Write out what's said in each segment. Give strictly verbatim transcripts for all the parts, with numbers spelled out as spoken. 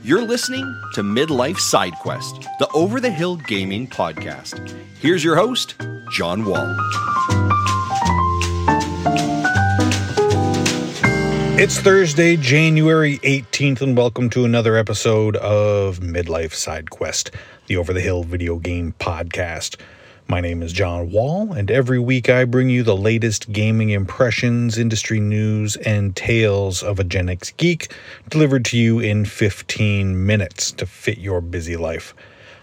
You're listening to Midlife Side Quest, the Over the Hill Gaming Podcast. Here's your host, John Wall. It's Thursday, January eighteenth, and welcome to another episode of Midlife Side Quest, the Over the Hill video game podcast. My name is John Wall, and every week I bring you the latest gaming impressions, industry news, and tales of a Gen X geek delivered to you in fifteen minutes to fit your busy life.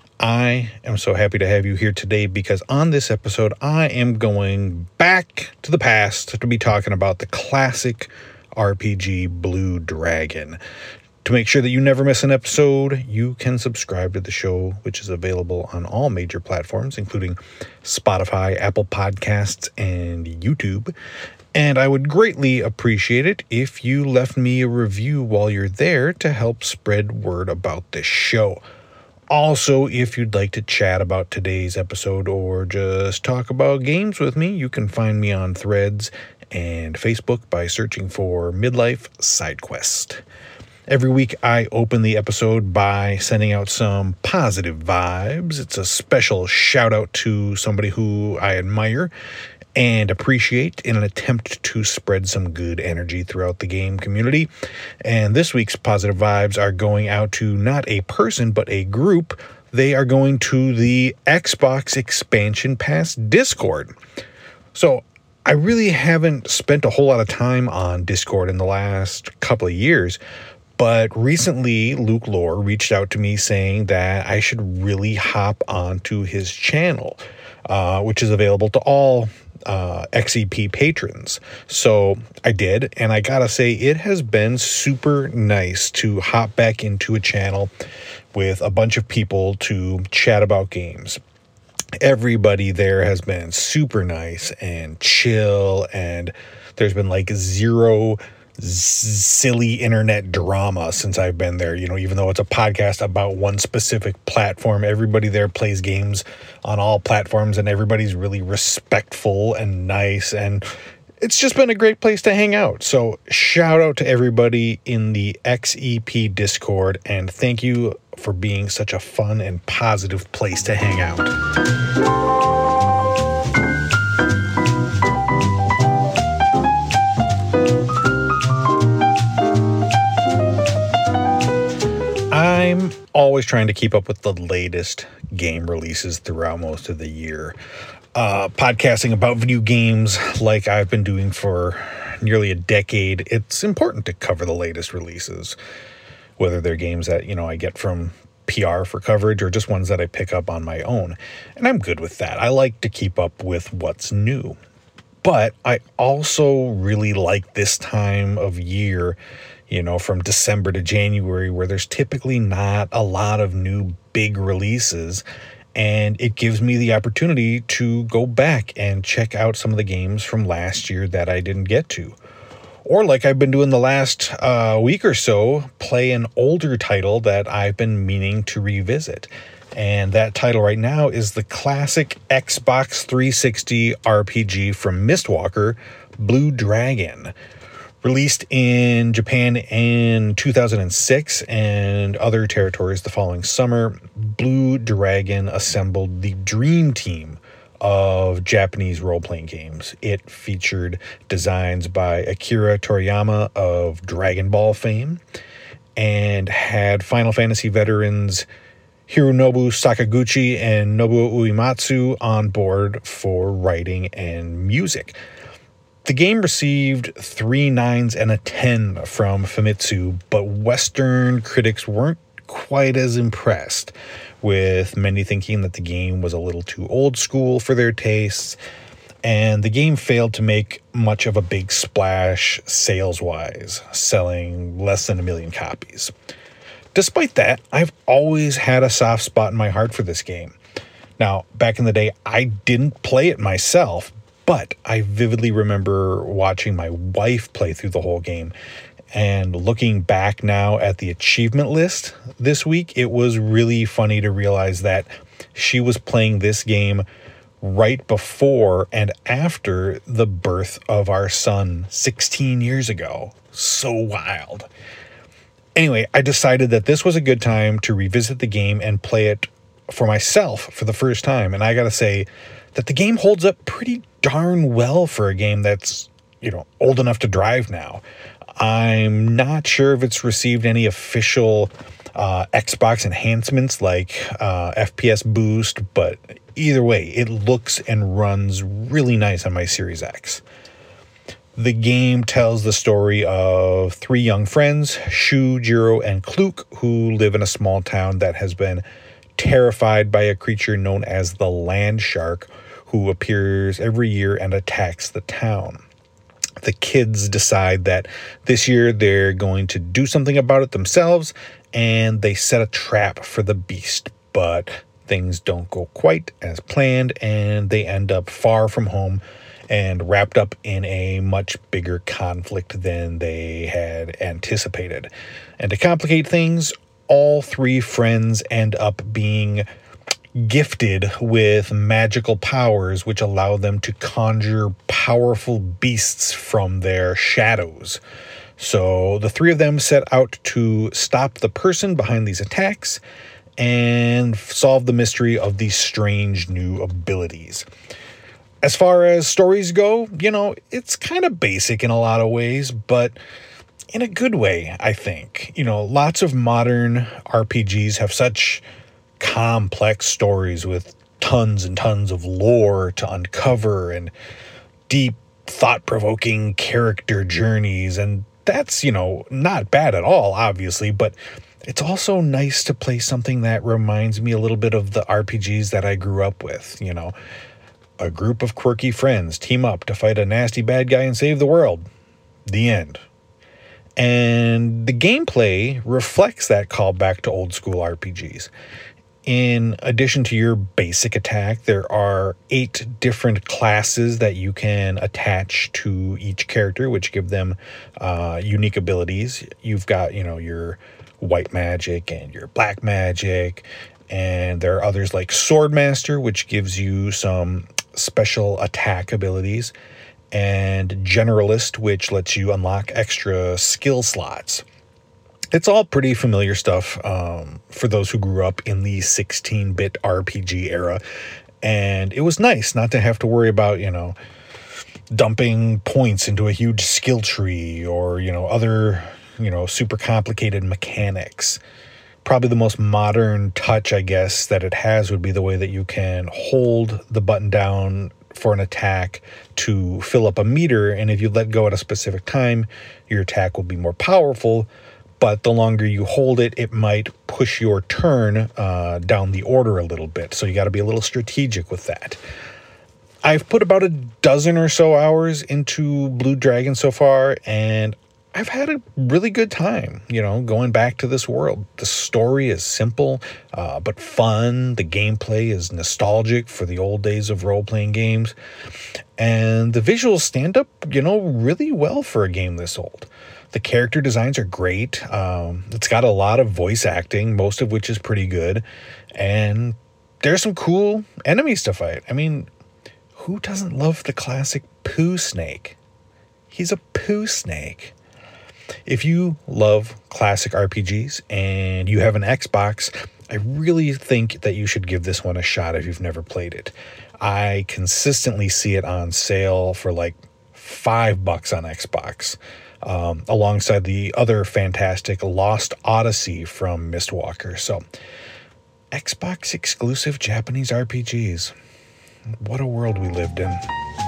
I am so happy to have you here today because on this episode I am going back to the past to be talking about the classic R P G Blue Dragon. To make sure that you never miss an episode, you can subscribe to the show, which is available on all major platforms, including Spotify, Apple Podcasts, and YouTube. And I would greatly appreciate it if you left me a review while you're there to help spread word about this show. Also, if you'd like to chat about today's episode or just talk about games with me, you can find me on Threads and Facebook by searching for Midlife Side Quest. Every week I open the episode by sending out some positive vibes. It's a special shout out to somebody who I admire and appreciate in an attempt to spread some good energy throughout the game community. And this week's positive vibes are going out to not a person, but a group. They are going to the Xbox Expansion Pass Discord. So I really haven't spent a whole lot of time on Discord in the last couple of years, but recently Luke Lore reached out to me saying that I should really hop onto his channel, uh, which is available to all uh, X E P patrons. So I did, and I gotta say, it has been super nice to hop back into a channel with a bunch of people to chat about games. Everybody there has been super nice and chill, and there's been like zero silly internet drama since I've been there. You know, even though it's a podcast about one specific platform, everybody there plays games on all platforms, and everybody's really respectful and nice, and it's just been a great place to hang out. So shout out to everybody in the X E P Discord, and thank you for being such a fun and positive place to hang out. I'm always trying to keep up with the latest game releases throughout most of the year. Uh, podcasting about video games like I've been doing for nearly a decade, it's important to cover the latest releases, whether they're games that, you know, I get from P R for coverage or just ones that I pick up on my own. And I'm good with that. I like to keep up with what's new. But I also really like this time of year, you know, from December to January, where there's typically not a lot of new big releases. And it gives me the opportunity to go back and check out some of the games from last year that I didn't get to. Or like I've been doing the last uh, week or so, play an older title that I've been meaning to revisit. And that title right now is the classic Xbox three sixty R P G from Mistwalker, Blue Dragon. Released in Japan in two thousand six and other territories the following summer, Blue Dragon assembled the dream team of Japanese role-playing games. It featured designs by Akira Toriyama of Dragon Ball fame and had Final Fantasy veterans Hironobu Sakaguchi and Nobuo Uematsu on board for writing and music. The game received three nines and a ten from Famitsu, but Western critics weren't quite as impressed, with many thinking that the game was a little too old school for their tastes, and the game failed to make much of a big splash sales-wise, selling less than a million copies. Despite that, I've always had a soft spot in my heart for this game. Now, back in the day, I didn't play it myself, but I vividly remember watching my wife play through the whole game. And looking back now at the achievement list this week, it was really funny to realize that she was playing this game right before and after the birth of our son sixteen years ago. So wild. Anyway, I decided that this was a good time to revisit the game and play it for myself for the first time. And I got to say that the game holds up pretty darn well for a game that's, you know, old enough to drive now. I'm not sure if it's received any official uh, Xbox enhancements like uh, F P S boost, but either way, it looks and runs really nice on my Series X. The game tells the story of three young friends, Shu, Jiro, and Kluk, who live in a small town that has been terrified by a creature known as the Land Shark, who appears every year and attacks the town. The kids decide that this year they're going to do something about it themselves, and they set a trap for the beast, but things don't go quite as planned, and they end up far from home and wrapped up in a much bigger conflict than they had anticipated. And to complicate things, all three friends end up being gifted with magical powers which allow them to conjure powerful beasts from their shadows. So the three of them set out to stop the person behind these attacks and solve the mystery of these strange new abilities. As far as stories go, you know, it's kind of basic in a lot of ways, but in a good way, I think. You know, lots of modern R P Gs have such complex stories with tons and tons of lore to uncover and deep, thought-provoking character journeys, and that's, you know, not bad at all, obviously, but it's also nice to play something that reminds me a little bit of the R P Gs that I grew up with, you know. A group of quirky friends team up to fight a nasty bad guy and save the world. The end. And the gameplay reflects that callback to old school R P Gs. In addition to your basic attack, there are eight different classes that you can attach to each character, which give them uh, unique abilities. You've got, you know, your white magic and your black magic, and there are others like Swordmaster, which gives you some special attack abilities, and Generalist, which lets you unlock extra skill slots. It's all pretty familiar stuff um, for those who grew up in the sixteen-bit R P G era, and it was nice not to have to worry about, you know, dumping points into a huge skill tree or, you know, other, you know, super complicated mechanics. Probably the most modern touch, I guess, that it has would be the way that you can hold the button down for an attack to fill up a meter, and if you let go at a specific time, your attack will be more powerful, but the longer you hold it, it might push your turn uh, down the order a little bit, so you got to be a little strategic with that. I've put about a dozen or so hours into Blue Dragon so far, and I've had a really good time, you know, going back to this world. The story is simple, uh, but fun. The gameplay is nostalgic for the old days of role-playing games. And the visuals stand up, you know, really well for a game this old. The character designs are great. Um, it's got a lot of voice acting, most of which is pretty good. And there's some cool enemies to fight. I mean, who doesn't love the classic Pooh Snake? He's a Pooh Snake. If you love classic R P Gs and you have an Xbox, I really think that you should give this one a shot if you've never played it. I consistently see it on sale for like five bucks on Xbox, um, alongside the other fantastic Lost Odyssey from Mistwalker. So, Xbox exclusive Japanese R P Gs. What a world we lived in.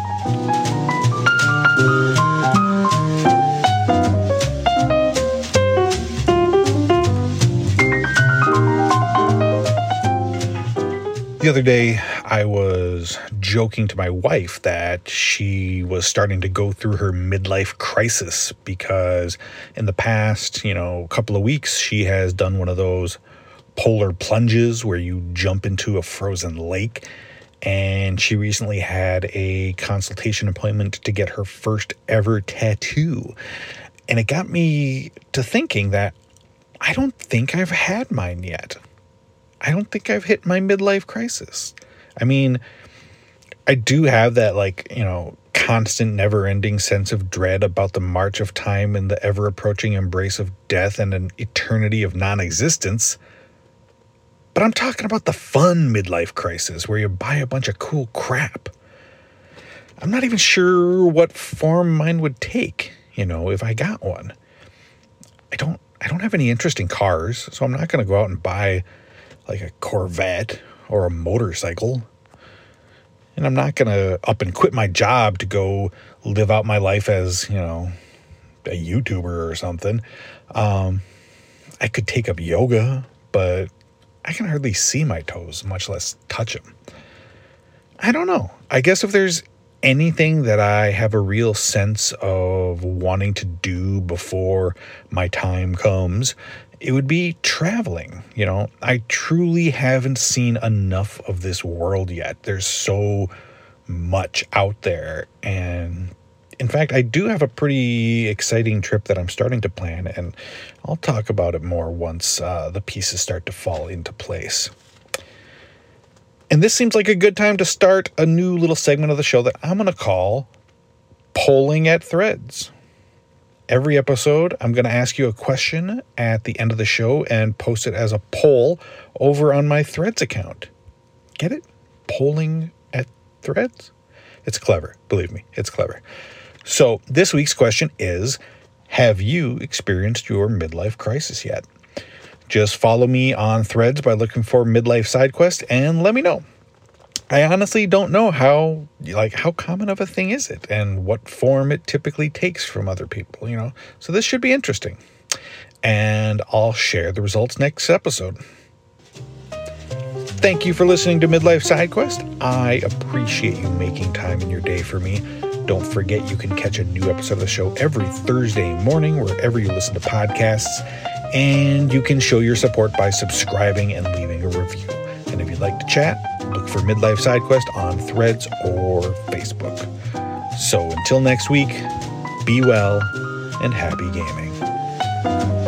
The other day, I was joking to my wife that she was starting to go through her midlife crisis because in the past, you know, couple of weeks, she has done one of those polar plunges where you jump into a frozen lake. And she recently had a consultation appointment to get her first ever tattoo. And it got me to thinking that I don't think I've had mine yet. I don't think I've hit my midlife crisis. I mean, I do have that, like, you know, constant, never-ending sense of dread about the march of time and the ever-approaching embrace of death and an eternity of non-existence. But I'm talking about the fun midlife crisis where you buy a bunch of cool crap. I'm not even sure what form mine would take, you know, if I got one. I don't I don't have any interest in cars, so I'm not going to go out and buy like a Corvette or a motorcycle. And I'm not going to up and quit my job to go live out my life as, you know, a YouTuber or something. Um, I could take up yoga, but I can hardly see my toes, much less touch them. I don't know. I guess if there's anything that I have a real sense of wanting to do before my time comes, it would be traveling. You know, I truly haven't seen enough of this world yet. There's so much out there. And in fact, I do have a pretty exciting trip that I'm starting to plan, and I'll talk about it more once uh, the pieces start to fall into place. And this seems like a good time to start a new little segment of the show that I'm going to call Polling at Threads. Every episode, I'm going to ask you a question at the end of the show and post it as a poll over on my Threads account. Get it? Polling at Threads? It's clever. Believe me, it's clever. So this week's question is, have you experienced your midlife crisis yet? Just follow me on Threads by looking for Midlife Side Quest and let me know. I honestly don't know how, like, how common of a thing is it and what form it typically takes from other people, you know. So this should be interesting. And I'll share the results next episode. Thank you for listening to Midlife Side Quest. I appreciate you making time in your day for me. Don't forget you can catch a new episode of the show every Thursday morning wherever you listen to podcasts. And you can show your support by subscribing and leaving a review. And if you'd like to chat, look for Midlife Side Quest on Threads or Facebook. So until next week, be well and happy gaming.